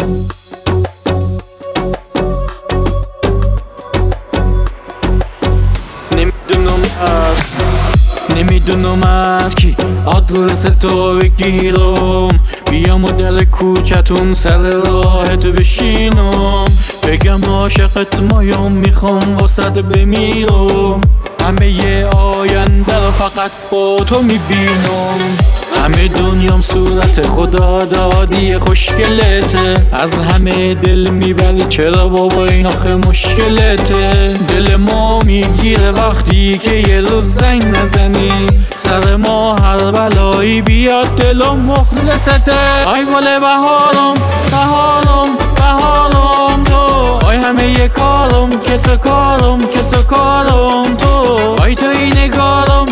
نمیدونم از کی آدرس تو بگیرم، بیام و در کوچتون سر راهت بشینم، بگم عاشقت مایم میخوام واسد بمیرم، همه ی آینده رو فقط با تو میبینم، همه دنیام صورت خدا دادی خوشگلته، از همه دل میبری چرا بابا این آخه مشکلته، دل ما میگیره وقتی که یه روز زنگ نزنی، سر ما هر بلایی بیاد دلم مخلصته، آی گل بهارم بهارم بهارم تو، آی همه ی کارم کس کارم تو، آی تو این نگارم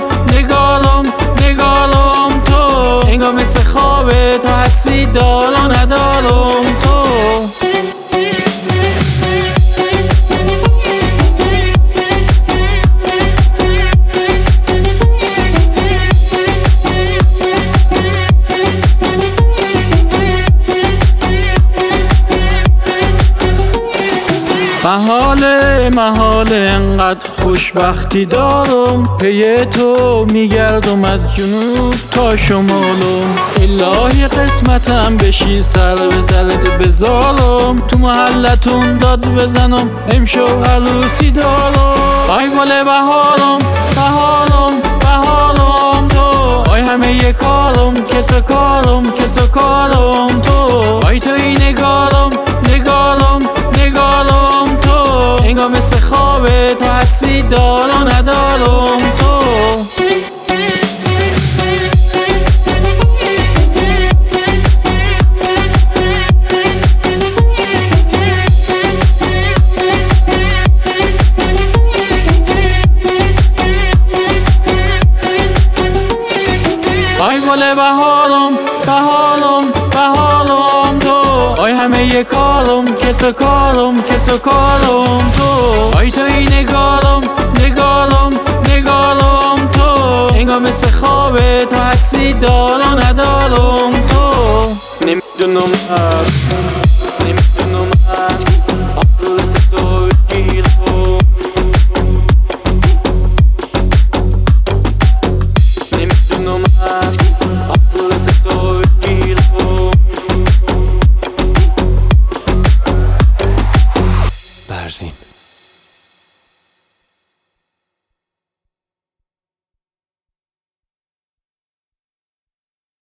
تو، انگار مثل خوابه تو هستی دار و ندارم تو. محاله انقدر خوشبختی دارم، پی تو میگردم از جنوب تا شمالم، الهی قسمتم بشی سر به سرت بذارم، تو محلتون داد بزنم امشب عروسی دارم، آی گل بهارم تو، آی همه ی کارم کس کارم تو، آی تو این نگارم تو، انگار مثل خوابه تو هستی دار و ندارم تو. آی گل بهارم تو، آی همه ی کارم کس کارم تو، آی تو این نگارم تو، انگار مثل خوابه تو هستی دار و ندارم تو. نمیدونم